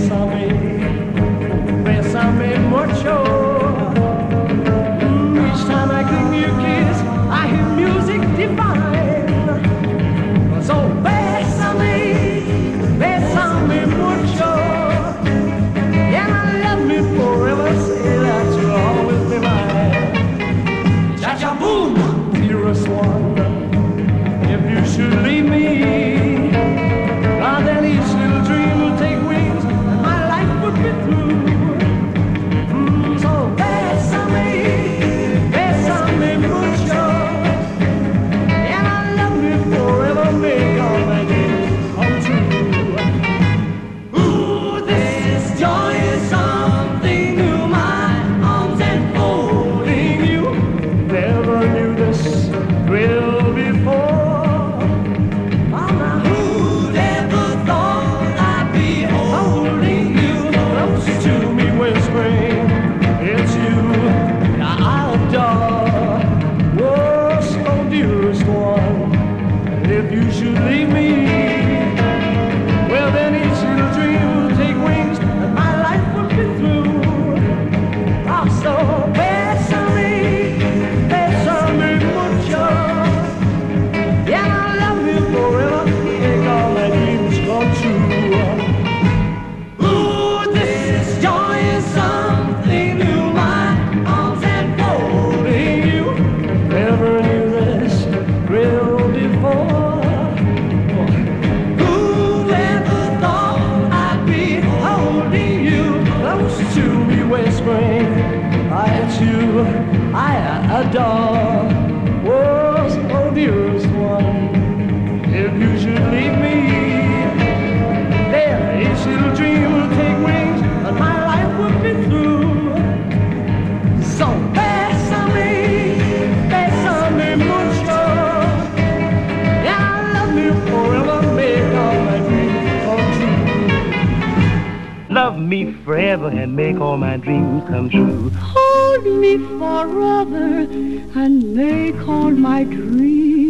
bésame mucho. Each time I give you a kiss, I hear music divine. So bésame mucho. And let me forever say that you'll always be mine. Cha-cha boom, dearest one, if you should leave me, then each little dream will take wings and my life would be through. So bésame mucho, and I love you forever, make all my dreams come true. Ooh, this joy is something new, my arms enfolding you. Never knew this thrill before. Leave me, well then each little dream will take wings and my life will be through. Oh, so bésame mucho, yeah, I love you forever, make all my dreams come true. Ooh, this joy is something new, my arms enfolding you. Never knew this thrill before. Spring, it's you I adore. Oh, dearest one, if you should leave me, there each little dream will take wings and my life will be through. So bésame mucho, yeah, I love you forever, make all my dreams come true. Love me forever and make all my dreams come true. Hold me forever and make all my dreams